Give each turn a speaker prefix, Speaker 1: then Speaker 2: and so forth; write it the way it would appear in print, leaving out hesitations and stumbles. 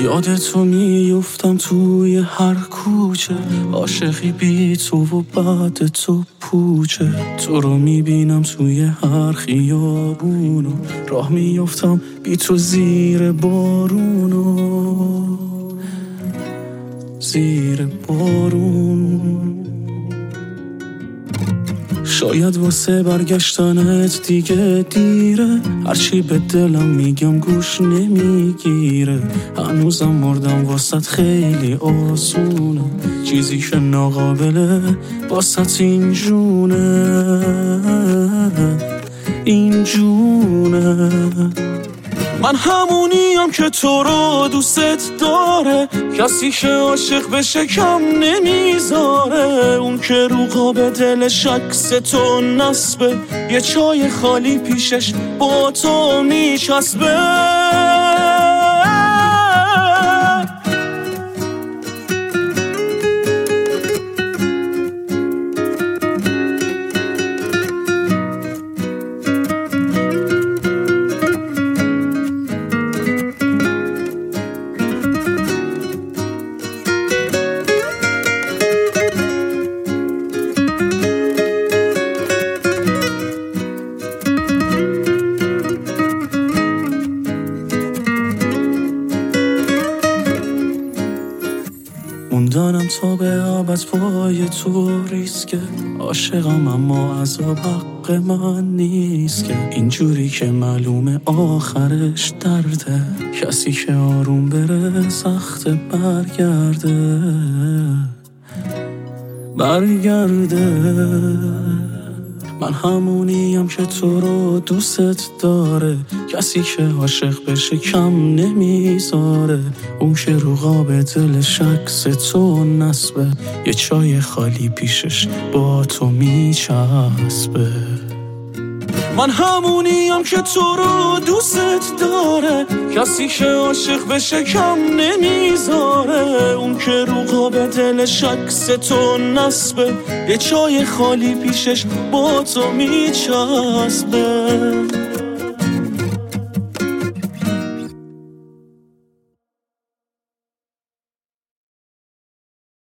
Speaker 1: یادتو میفتم توی هر کوچه، عاشقی بی تو و بعد تو پوچه. تو رو میبینم توی هر خیابونو، راه میفتم بی تو زیر بارونو، زیر بارون. شاید واسه برگشتنت دیگه دیره، هرچی به دلم میگم گوش نمیگیره. هنوزم مردم واسط خیلی آسونه، چیزی که ناقابله واسط این جونه، این جونه. من همونیم که تو رو دوست داره، کسی که عاشق بشه کم نمیذاره. اون که رو قاب دلش عکس تو نصبه، یه چای خالی پیشش با تو میچسبه. موندنم تا به ابد پای تو ریسکه، عاشقم اما عذاب حق من نیست که. اینجوری که معلومه آخرش درده، کسی که آروم بره سخت برگرده. من همونیم که تو رو دوست داره، کسی که عاشق بشه کم نمیذاره. اون که رو قاب دلش عکس تو نصبه، یه چای خالی پیشش با تو میچسبه. من همونیم که تو رو دوست داره، کسی که عاشق بشه کم نمیذاره. اون که رو قاب دلش عکس تو نصبه، یه چای خالی پیشش با تو میچسبه.